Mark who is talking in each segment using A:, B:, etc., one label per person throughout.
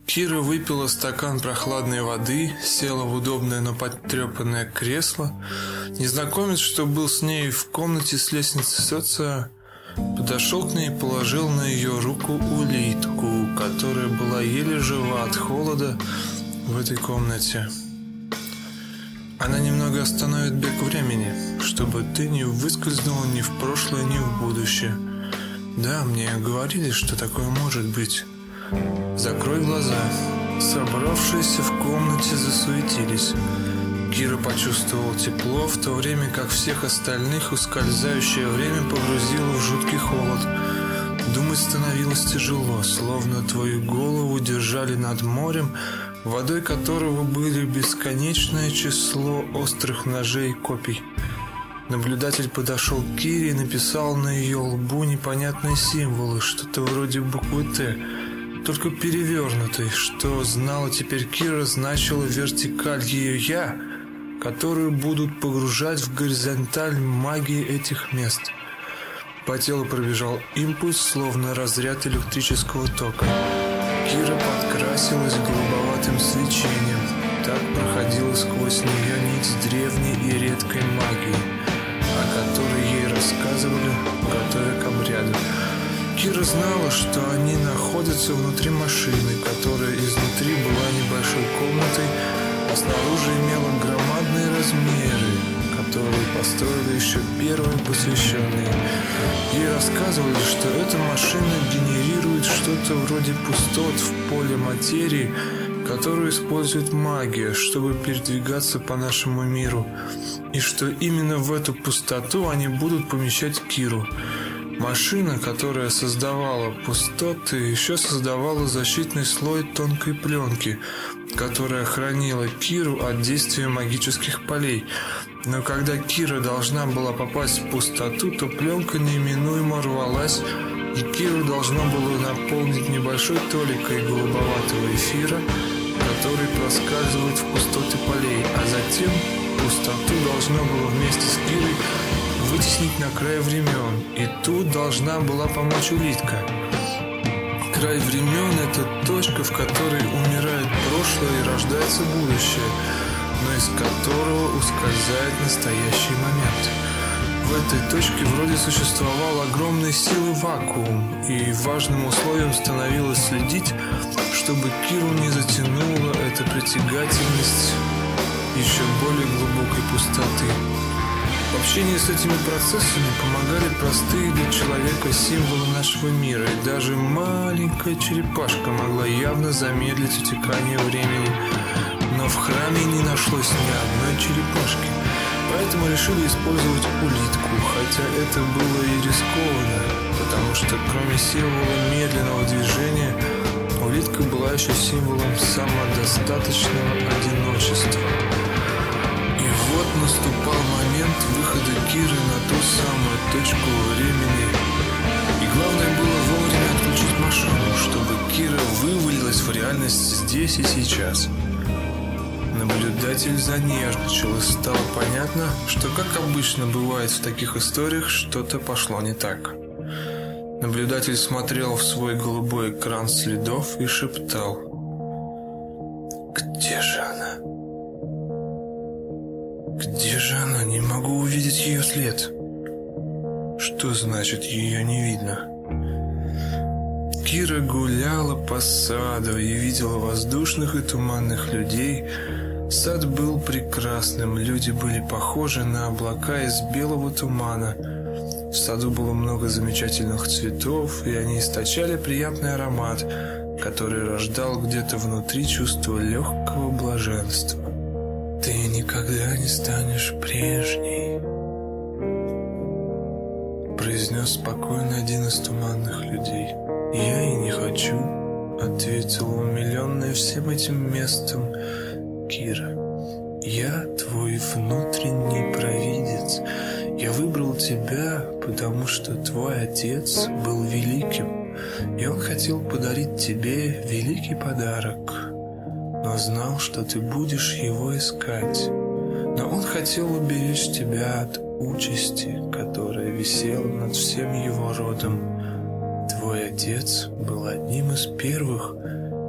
A: Кира выпила стакан прохладной воды, села в удобное, но потрепанное кресло. Незнакомец, что был с ней в комнате с лестницы социо, подошел к ней и положил на ее руку улитку, которая была еле жива от холода в этой комнате. Она немного остановит бег времени, чтобы ты не выскользнула ни в прошлое, ни в будущее. Да, мне говорили, что такое может быть. Закрой глаза. Собравшиеся в комнате засуетились. Кира почувствовала тепло, в то время как всех остальных ускользающее время погрузило в жуткий холод. Думать становилось тяжело, словно твою голову держали над морем, водой которого были бесконечное число острых ножей и копий. Наблюдатель подошел к Кире и написал на ее лбу непонятные символы, что-то вроде буквы «Т», только перевернутой, что знала теперь Кира, значило вертикаль ее «Я», которую будут погружать в горизонталь магии этих мест. По телу пробежал импульс, словно разряд электрического тока. Кира подкрасилась голубоватым свечением. Так проходила сквозь нее нить древней и редкой магии, о которой ей рассказывали, готовя к обряду. Кира знала, что они находятся внутри машины, которая изнутри была небольшой комнатой, а снаружи имела громадные размеры, которые построили еще первые посвященные. Ей рассказывали, что эта машина генерирует что-то вроде пустот в поле материи, которую использует магия, чтобы передвигаться по нашему миру, и что именно в эту пустоту они будут помещать Киру. Машина, которая создавала пустоты, еще создавала защитный слой тонкой пленки, которая хранила Киру от действия магических полей. Но когда Кира должна была попасть в пустоту, то пленка неминуемо рвалась, и Киру должно было наполнить небольшой толикой голубоватого эфира, который проскальзывает в пустоты полей, а затем пустоту должно было вместе с Кирой вытеснить на край времен, и тут должна была помочь улитка. Край времен – это точка, в которой умирает прошлое и рождается будущее, но из которого ускользает настоящий момент. В этой точке вроде существовал огромной силы вакуум, и важным условием становилось следить, чтобы Киру не затянула эта притягательность еще более глубокой пустоты. В общении с этими процессами помогали простые для человека символы нашего мира, и даже маленькая черепашка могла явно замедлить утекание времени. Но в храме не нашлось ни одной черепашки, поэтому решили использовать улитку, хотя это было и рискованно, потому что кроме символа медленного движения, улитка была еще символом самодостаточного одиночества. И вот наступал момент выхода Киры на ту самую точку времени. И главное было вовремя отключить машину, чтобы Кира вывалилась в реальность здесь и сейчас. Наблюдатель занервничал, и стало понятно, что, как обычно бывает в таких историях, что-то пошло не так. Наблюдатель смотрел в свой голубой экран следов и шептал: «Где же она? Где же она? Не могу увидеть ее след». Что значит ее не видно? Кира гуляла по саду и видела воздушных и туманных людей. Сад был прекрасным, люди были похожи на облака из белого тумана. В саду было много замечательных цветов, и они источали приятный аромат, который рождал где-то внутри чувство легкого блаженства. «Ты никогда не станешь прежней», — произнес спокойно один из туманных людей. «Я и не хочу», — ответила умиленная всем этим местом Кира. «Я твой внутренний провидец. Я выбрал тебя, потому что твой отец был великим, и он хотел подарить тебе великий подарок, но знал, что ты будешь его искать. Но он хотел уберечь тебя от участи, которая висела над всем его родом. Твой отец был одним из первых,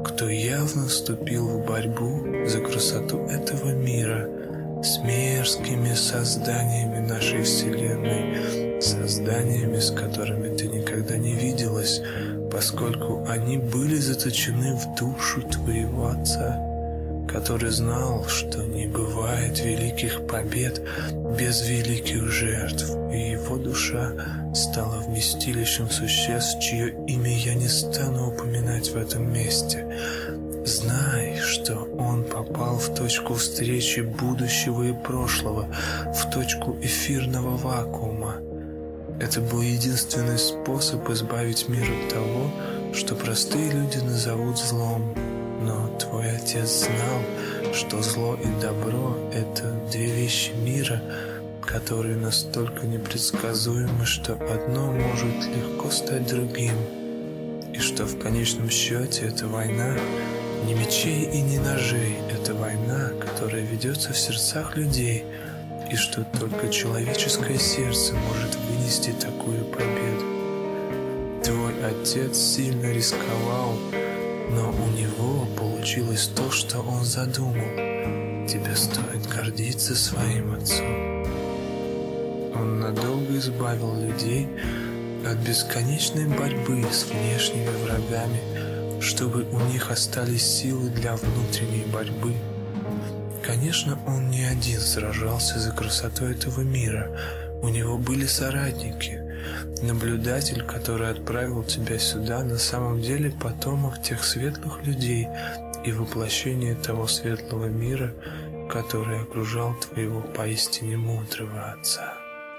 A: кто явно вступил в борьбу за красоту этого мира с мерзкими созданиями нашей Вселенной, созданиями, с которыми ты никогда не виделась, поскольку они были заточены в душу твоего отца, который знал, что не бывает великих побед без великих жертв, и его душа стала вместилищем существ, чье имя я не стану упоминать в этом месте. Знай, что он попал в точку встречи будущего и прошлого, в точку эфирного вакуума. Это был единственный способ избавить мир от того, что простые люди назовут злом. Но твой отец знал, что зло и добро — это две вещи мира, которые настолько непредсказуемы, что одно может легко стать другим, и что в конечном счете эта война не мечей и не ножей, это война, которая ведется в сердцах людей, и что только человеческое сердце может вынести такую победу. Твой отец сильно рисковал, но у него получилось то, что он задумал. Тебе стоит гордиться своим отцом. Он надолго избавил людей от бесконечной борьбы с внешними врагами, чтобы у них остались силы для внутренней борьбы. Конечно, он не один сражался за красоту этого мира. У него были соратники. Наблюдатель, который отправил тебя сюда, на самом деле потомок тех светлых людей и воплощение того светлого мира, который окружал твоего поистине мудрого отца.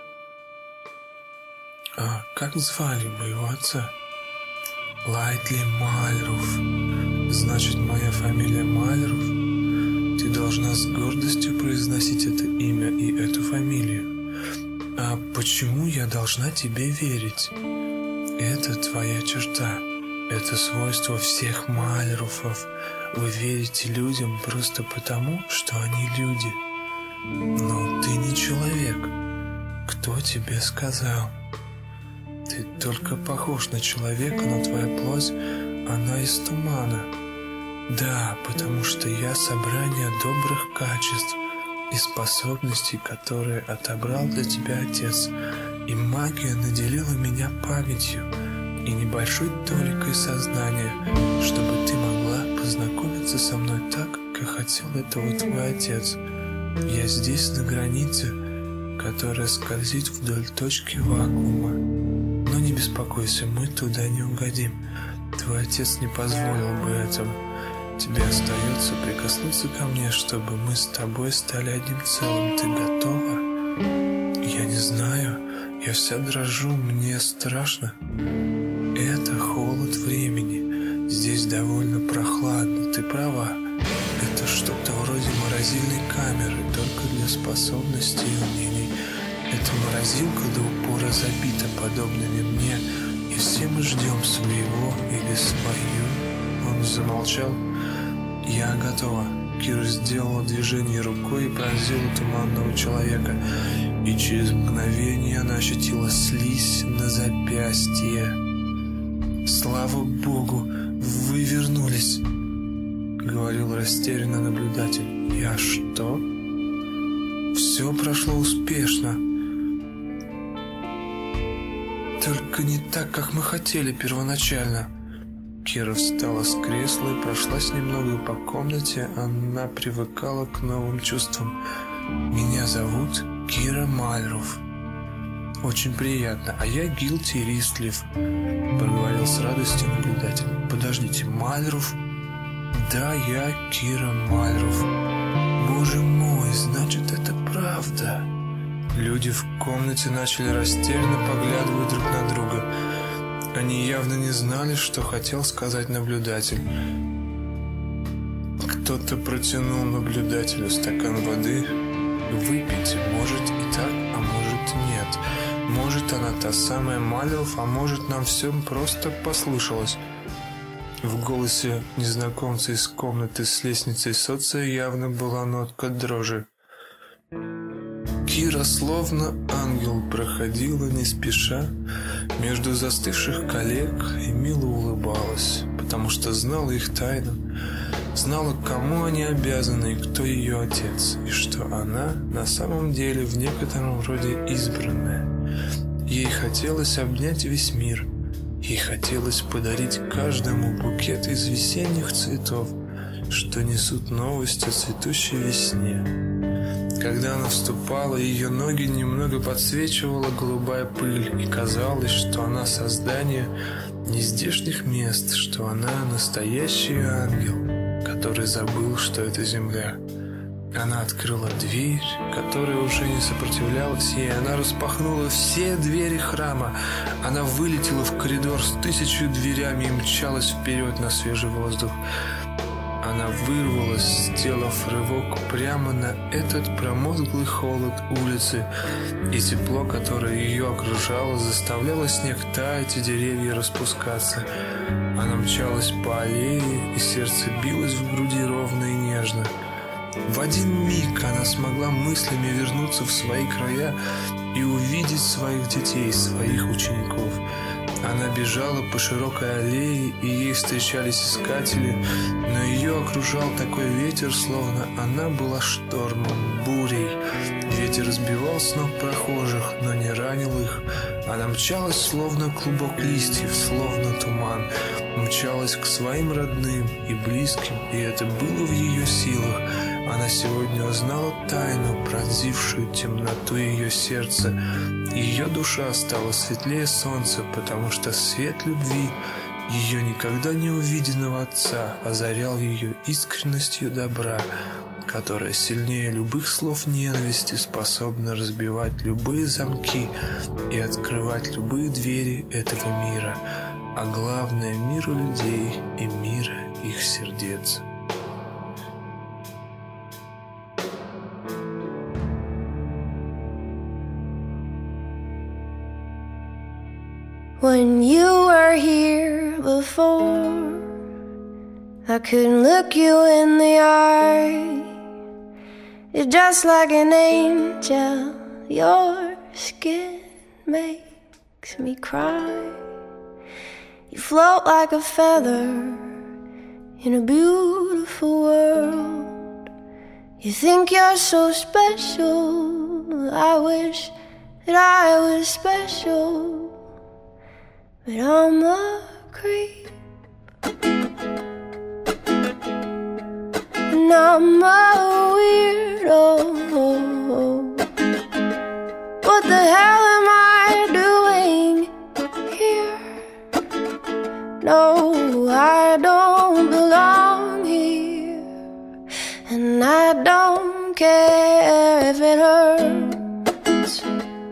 A: А как звали моего отца? Лайтли Мальруф. Значит, моя фамилия Мальруф? Ты должна с гордостью произносить это имя и эту фамилию. А почему я должна тебе верить? Это твоя черта. Это свойство всех Мальруфов. Вы верите людям просто потому, что они люди. Но ты не человек. Кто тебе сказал? Ты только похож на человека, но твоя плоть, она из тумана. Да, потому что я собрание добрых качеств и способностей, которые отобрал для тебя отец, и магия наделила меня памятью и небольшой толикой сознания, чтобы ты могла познакомиться со мной так, как хотел этого твой отец. Я здесь, на границе, которая скользит вдоль точки вакуума. Но не беспокойся, мы туда не угодим. Твой отец не позволил бы этого. Тебе остается прикоснуться ко мне, чтобы мы с тобой стали одним целым. Ты готова? Я не знаю. Я вся дрожу, мне страшно. Это холод времени. Здесь довольно прохладно, ты права. Это что-то вроде морозильной камеры, только для способностей и умений. Эта морозилка до упора забита подобными мне, и все мы ждем своего или свою. Он замолчал. Я готова. Кира сделала движение рукой и пронзила туманного человека, и через мгновение она ощутила слизь на запястье. «Слава Богу, вы вернулись!» — говорил растерянно наблюдатель. «Я что?» «Все прошло успешно. Только не так, как мы хотели первоначально». Кира встала с кресла и прошлась немного по комнате. Она привыкала к новым чувствам. «Меня зовут Кира Мальруф. Очень приятно. А я Гилти Ристлиф», — проговорил с радостью наблюдатель. «Подождите, Мальруф?» «Да, я Кира Мальруф». «Боже мой, значит, это правда». Люди в комнате начали растерянно поглядывать друг на друга. Они явно не знали, что хотел сказать наблюдатель. Кто-то протянул наблюдателю стакан воды. «Выпейте, может и так, а может нет. Может, она та самая Мальруф, а может, нам всем просто послышалось». В голосе незнакомца из комнаты с лестницей соция явно была нотка дрожи. Кира, словно ангел, проходила не спеша между застывших коллег и мило улыбалась, потому что знала их тайну, знала, кому они обязаны и кто ее отец, и что она на самом деле в некотором роде избранная. Ей хотелось обнять весь мир, ей хотелось подарить каждому букет из весенних цветов, что несут новость о цветущей весне. Когда она вступала, ее ноги немного подсвечивала голубая пыль, и казалось, что она создание нездешних мест, что она настоящий ангел, который забыл, что это земля. Она открыла дверь, которая уже не сопротивлялась ей. Она распахнула все двери храма. Она вылетела в коридор с 1000 дверями и мчалась вперед на свежий воздух. Она вырвалась, сделав рывок прямо на этот промозглый холод улицы, и тепло, которое ее окружало, заставляло снег таять и деревья распускаться. Она мчалась по аллее, и сердце билось в груди ровно и нежно. В один миг она смогла мыслями вернуться в свои края и увидеть своих детей, своих учеников. Она бежала по широкой аллее, и ей встречались искатели, но ее окружал такой ветер, словно она была штормом, бурей. Ветер сбивал с ног прохожих, но не ранил их. Она мчалась, словно клубок листьев, словно туман. Мчалась к своим родным и близким, и это было в ее силах. Она сегодня узнала тайну, пронзившую темноту ее сердца. Ее душа стала светлее солнца, потому что свет любви ее никогда не увиденного Отца озарял ее искренностью добра, которая сильнее любых слов ненависти способна разбивать любые замки и открывать любые двери этого мира, а главное — мира людей и мира их сердец.
B: When you were here before, I couldn't look you in the eye. You're just like an angel, your skin makes me cry. You float like a feather in a beautiful world. You think you're so special, I wish that I was special. But I'm a creep, and I'm a weirdo. What the hell am I doing here? No, I don't belong here, and I don't care if it hurts,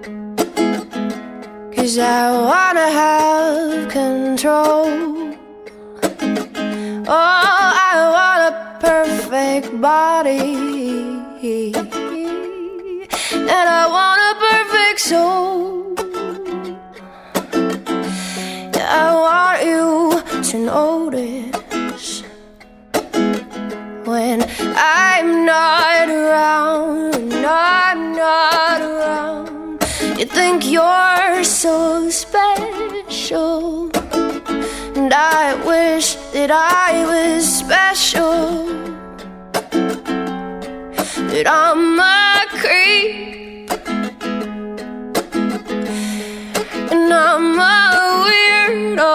B: 'cause I wanna have control. Oh, I want a perfect body, and I want a perfect soul. I want you to notice when I'm not around, when I'm not around. You think you're so special, and I wish that I was special. But I'm a creep, and I'm a weirdo.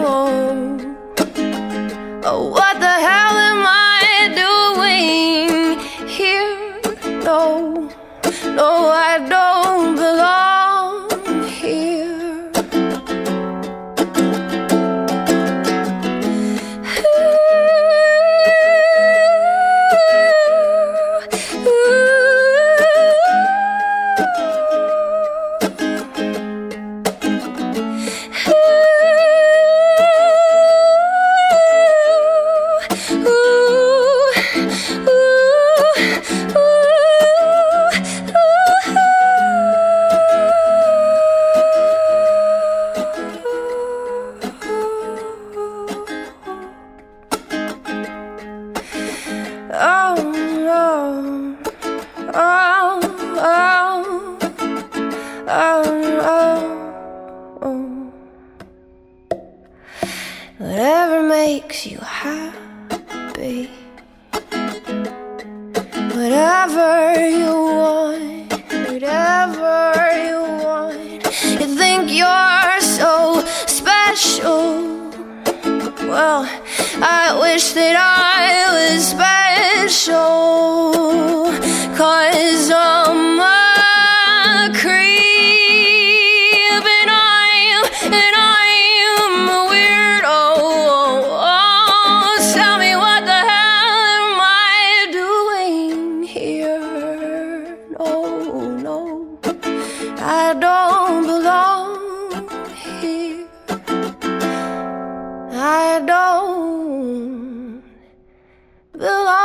B: Oh, what the hell am I doing here? No, no, I don't belong here. wish that I was special, 'cause I'm a creep and I'm a weirdo. Tell me, what the hell am I doing here? No, I don't belong here. I don't belong.